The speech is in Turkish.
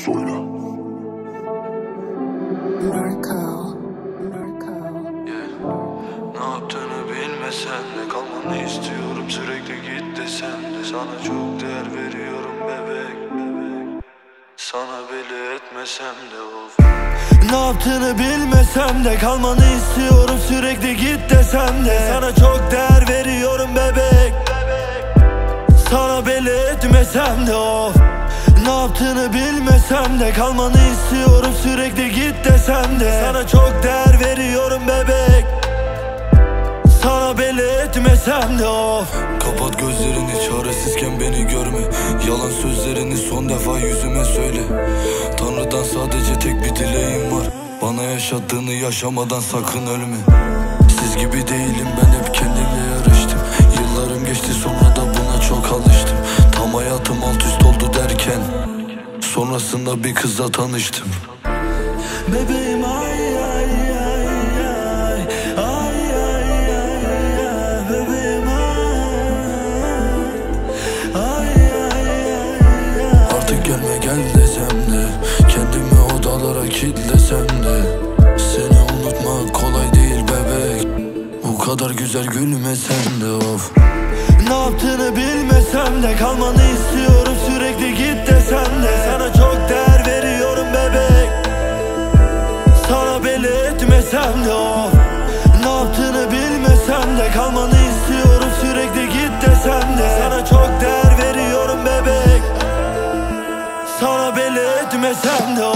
Söyle. Ne yaptığını bilmesen de kalmanı istiyorum, sürekli git desem de sana çok değer veriyorum bebek. Sana belli etmesem de of. Ne yaptığını bilmesem de kalmanı istiyorum, sürekli git desem de sana çok değer veriyorum bebek. Sana belli etmesem de of. Ne yaptığını bilmesem de kalmanı istiyorum, sürekli git desem de sana çok değer veriyorum bebek. Sana belli etmesem de of. Kapat gözlerini, çaresizken beni görme. Yalan sözlerini son defa yüzüme söyle. Tanrı'dan sadece tek bir dileğim var: bana yaşattığını yaşamadan sakın ölme. Siz gibi değilim, ben hep kendimle yarıştım. Yıllarım geçti, sonra da buna çok alıştım. Tam hayatım alt üst oldu derken sonrasında bir kızla tanıştım. Bebeğim ay ay ay ay, ay ay ay, bebeğim ay ay ay. Artık gelme gel desem de, kendimi odalara kilitlesem de, seni unutmak kolay değil bebek. Bu kadar güzel gülmesen de of. Ne yaptığını bilmesem de kalmanı istiyorum, sürekli git desem de sana çok değer veriyorum bebek. Sana belli etmesem de of. Ne yaptığını bilmesem de kalmanı istiyorum, sürekli git desem de sana çok değer veriyorum bebek. Sana belli etmesem de of.